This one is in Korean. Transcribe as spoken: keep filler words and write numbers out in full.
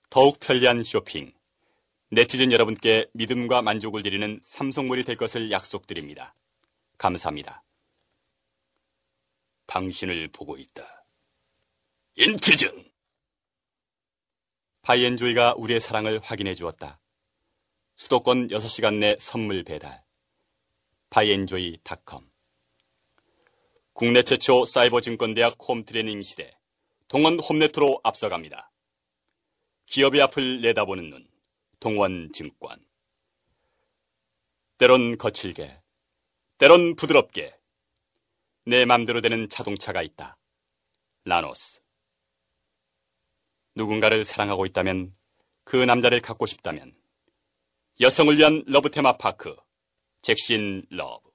더욱 편리한 쇼핑, 네티즌 여러분께 믿음과 만족을 드리는 삼성몰이 될 것을 약속드립니다. 감사합니다. 당신을 보고 있다. 인티즌! 바이엔조이가 우리의 사랑을 확인해 주었다. 수도권 여섯 시간 내 선물 배달. 바이엔조이 닷컴. 국내 최초 사이버 증권대학 홈트레이닝 시대, 동원 홈네트로 앞서갑니다. 기업의 앞을 내다보는 눈, 동원증권. 때론 거칠게, 때론 부드럽게, 내 맘대로 되는 자동차가 있다. 라노스. 누군가를 사랑하고 있다면, 그 남자를 갖고 싶다면, 여성을 위한 러브 테마파크, 잭신 러브.